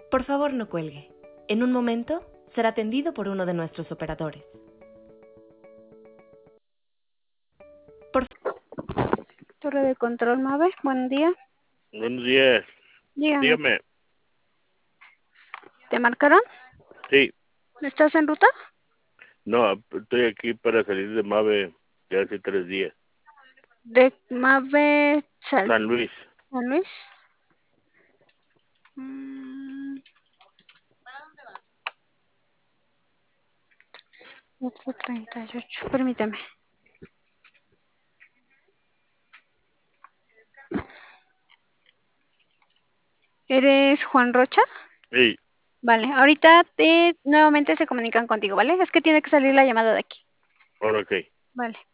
Por favor, no cuelgue. En un momento será atendido por uno de nuestros operadores. Torre de control, Mabe, buen día. Buenos días. Dígame, Dígame. ¿te marcaron? Sí. ¿Estás en ruta? No, estoy aquí para salir de Mave ya hace 3 días. De Mabe San Luis. San Luis. 4:38, permíteme. ¿Eres Juan Rocha? Sí. Vale, ahorita nuevamente se comunican contigo, ¿vale? Es que tiene que salir la llamada de aquí. Ahora ok. Vale.